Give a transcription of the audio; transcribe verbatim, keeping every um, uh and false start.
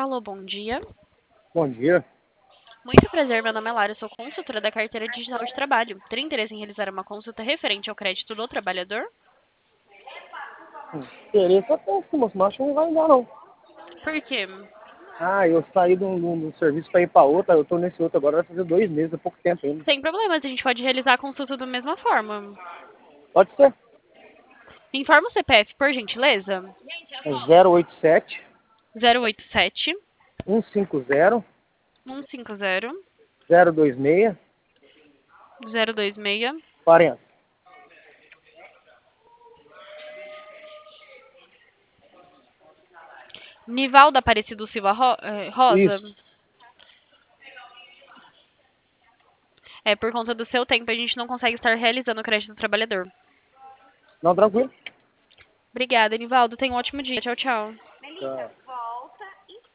Alô, bom dia. Bom dia. Muito prazer, meu nome é Lara, sou consultora da carteira digital de trabalho. Teria interesse em realizar uma consulta referente ao crédito do trabalhador? Interesse até sim, moço, mas acho que não vai dar, não. Por quê? Ah, eu saí de um, de um- de um serviço para ir para outro, eu tô nesse outro agora, vai fazer dois meses, é pouco tempo ainda. Sem problemas, a gente pode realizar a consulta da mesma forma. Pode ser. Informa o C P F, por gentileza. É zero oito sete, zero oito sete, um cinco zero, um cinco zero, zero dois seis, zero dois seis. quarenta. Nivaldo Aparecido Silva Ro- eh, Rosa. Isso. É, por conta do seu tempo, a gente não consegue estar realizando o crédito do trabalhador. Não, tranquilo. Obrigada, Nivaldo. Tenha um ótimo dia. Tchau, tchau. Tchau.